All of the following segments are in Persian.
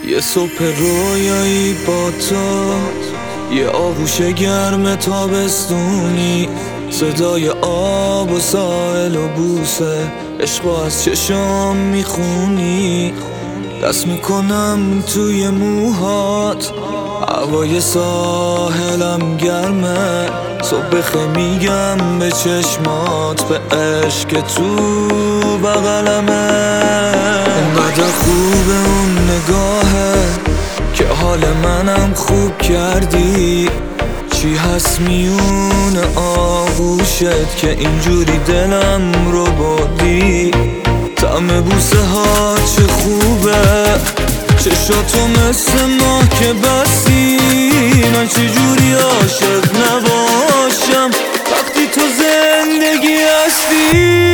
یه صبح رویایی با تو، یه آغوش گرم تابستونی، صدای آب و ساحل و بوسه عشقو از چشام میخونی. دست میکنم توی موهات، هوای ساحلم گرمه، صبح خیلی میگم به چشمات، به عشق تو بغلمه. اونقدر خوبه اون نگاهه که حال منم خوب کردی. چی هست میون آغوشت که اینجوری دلم رو بردی؟ طعم بوسه ها چه خوبه، چشاتو مثل ماه که بستی. من چجوری عاشق نباشم وقتی تو زندگی هستی.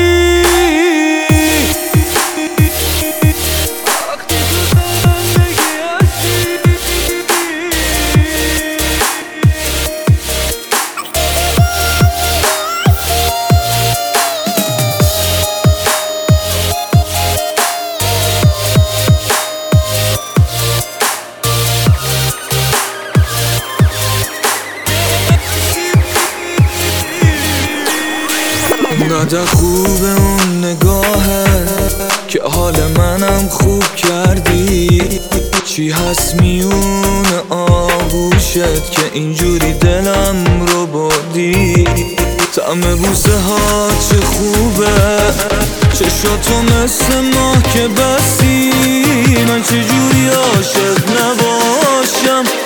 اونقدر خوبه اون نگاهه که حال منم خوب کردی. چی هست میون آغوشت که اینجوری دلم رو بردی؟ طعم بوسه ها چه خوبه، چشاتو مثل ماه که بستی. من چجوری عاشق نباشم